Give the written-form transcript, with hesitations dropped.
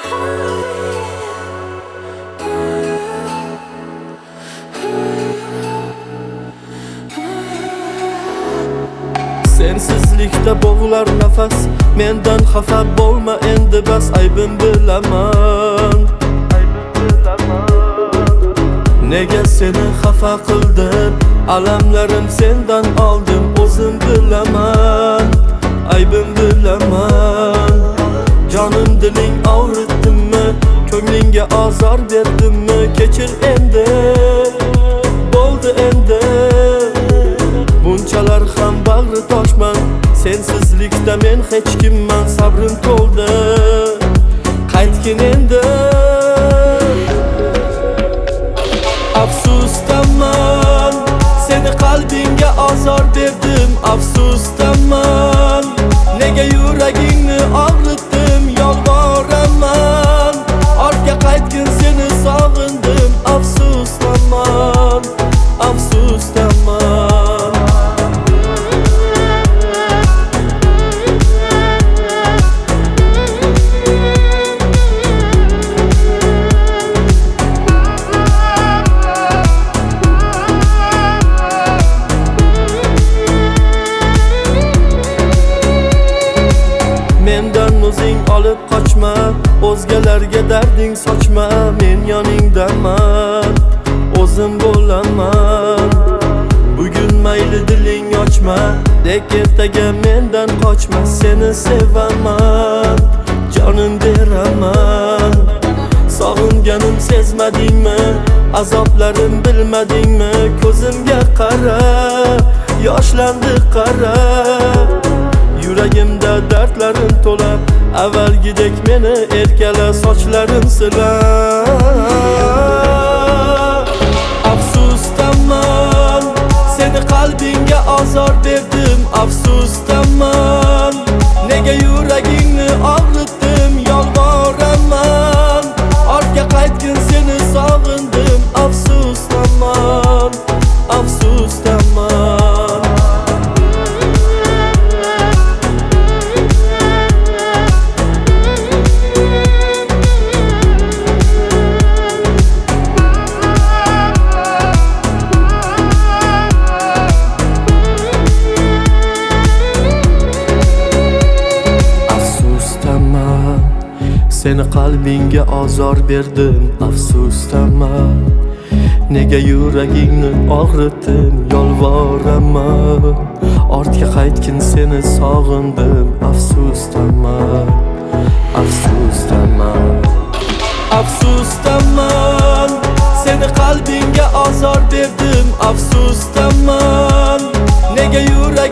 Sensizlikda bo'g'lar nafas, mendan xafa bo'lma endi bas, aybim bilaman. Nega seni xafa qildim, alamlarim sendan oldim, o'zim bilaman, aybim bilaman. Jonim diling og'ritdimmi, ko'nglingga azor berdimmi, kechir endi, bo'ldi endi. Bunchalar ham bag'ri toshman, sensizlikda men hech kimman, sabrim to'ldi, qaytgin endi. Afsusdaman, seni qalbingga azor berdim, afsusdaman. Nega yuragingni og'ritdim, yolvoraman. Ortga qaytgin, seni sog'indim, afsusdaman, afsusdaman. Mendan o'zing olib qochma, o'zgalarga darding sochma. Men yoningdaman, o'zim bo'laman. Bugun mayli diling ochma, dek ertaga mendan qochma. Seni sevaman, jonim beraman. Sog'inganim sezmadingmi, azoblarim bilmadingmi? Ko'zimga qara, yoshlandi qara. Yuragimda dardlarim to'la, avvalgidek meni erkala, sochlarim sila. Afsusdaman, seni qalbingga azor berdim, afsusdaman. Nega yuragingni og'ritdim, yolvoraman. Ortga qaytgin, seni sog'indim, afsusdaman, afsusdaman. Seni qalbingga azor berdim, afsusdaman. Nega yuragingni og'ritdim, yolvoraman. Ortga qaytgin, seni sog'indim, afsusdaman, afsusdaman. Afsusdaman, seni qalbingga azor berdim, afsusdaman. Nega yuragingni